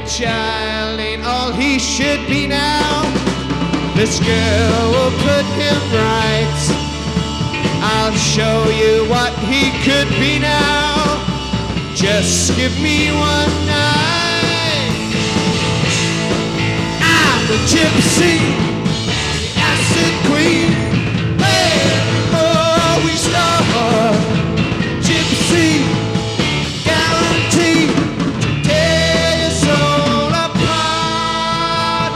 child ain't all he should be now. This girl will put him right. I'll show you what he could be now. Just give me one night. I'm a gypsy, the acid queen. Hey, before we start, gypsy, guaranteed to tear your soul apart.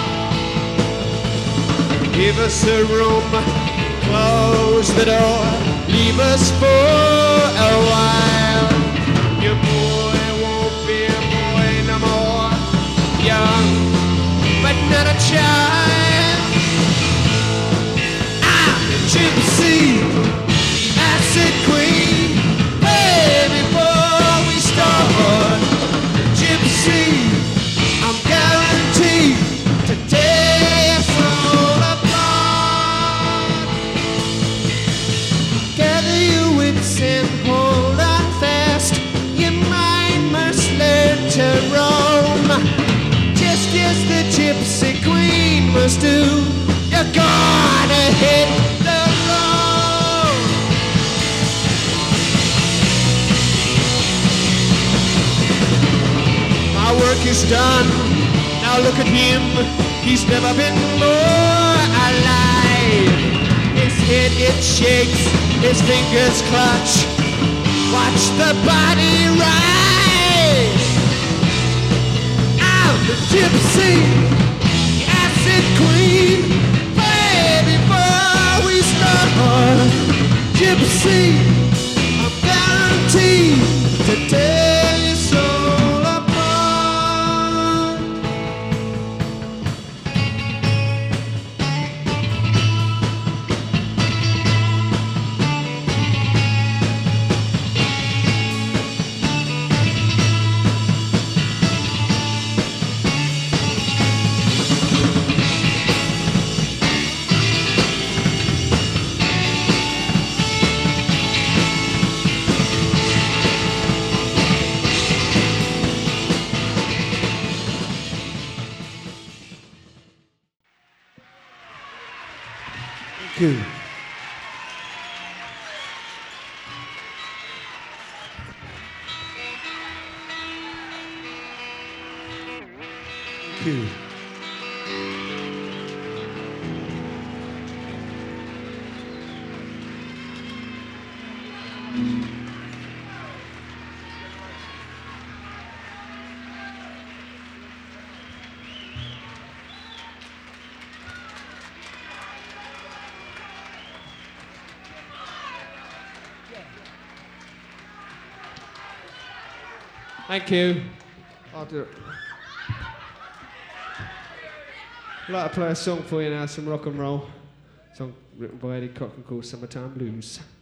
Give us a room, close the door, leave us for a while. Your boy won't be a boy no more. Young, but not a child. I'm a gypsy, the acid queen. Hey, before we start, gypsy, I'm guaranteed to tear your soul apart. Gather your wits and hold on fast. Your mind must learn to roam, just as the gypsy queen must do. You're gonna hit the road. My work is done. Now look at him. He's never been more alive. His head, it shakes. His fingers clutch. Watch the body rise. I'm the gypsy, the acid queen. Way before we start, gypsy, I'm guaranteed to tear your soul apart. Thank you. Thank you. Thank you. I'll do it. I'd like to play a song for you now, some rock and roll. A song written by Eddie Cochran called Summertime Blues.